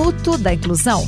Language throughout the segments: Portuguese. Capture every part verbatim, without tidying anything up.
Minuto da Inclusão.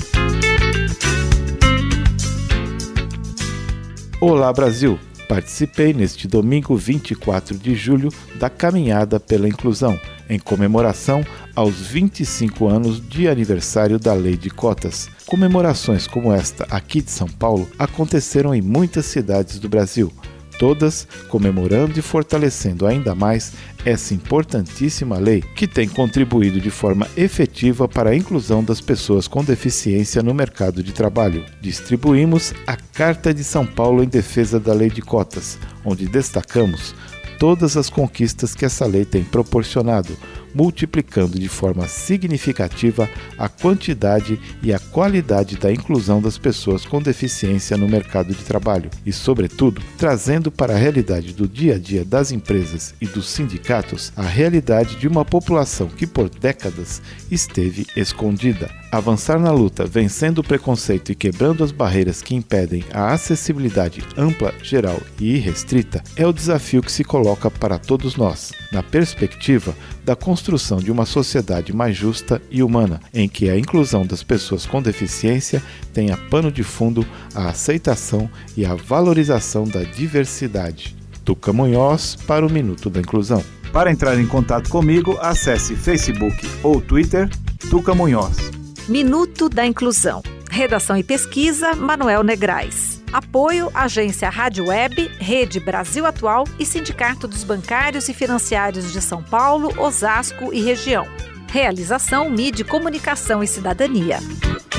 Olá, Brasil! Participei neste domingo vinte e quatro de julho da Caminhada pela Inclusão, em comemoração aos vinte e cinco anos de aniversário da Lei de Cotas. Comemorações como esta aqui de São Paulo aconteceram em muitas cidades do Brasil, todas comemorando e fortalecendo ainda mais essa importantíssima lei que tem contribuído de forma efetiva para a inclusão das pessoas com deficiência no mercado de trabalho. Distribuímos a Carta de São Paulo em defesa da Lei de Cotas, onde destacamos todas as conquistas que essa lei tem proporcionado, multiplicando de forma significativa a quantidade e a qualidade da inclusão das pessoas com deficiência no mercado de trabalho e, sobretudo, trazendo para a realidade do dia a dia das empresas e dos sindicatos a realidade de uma população que por décadas esteve escondida. Avançar na luta, vencendo o preconceito e quebrando as barreiras que impedem a acessibilidade ampla, geral e irrestrita é o desafio que se coloca para todos nós, na perspectiva da construção de uma sociedade mais justa e humana, em que a inclusão das pessoas com deficiência tenha pano de fundo a aceitação e a valorização da diversidade. Tuca Munhoz para o Minuto da Inclusão. Para entrar em contato comigo, acesse Facebook ou Twitter, Tuca Munhoz. Minuto da Inclusão. Redação e pesquisa, Manuel Negrais. Apoio, Agência Rádio Web, Rede Brasil Atual e Sindicato dos Bancários e Financiários de São Paulo, Osasco e região. Realização, Mídia, Comunicação e Cidadania.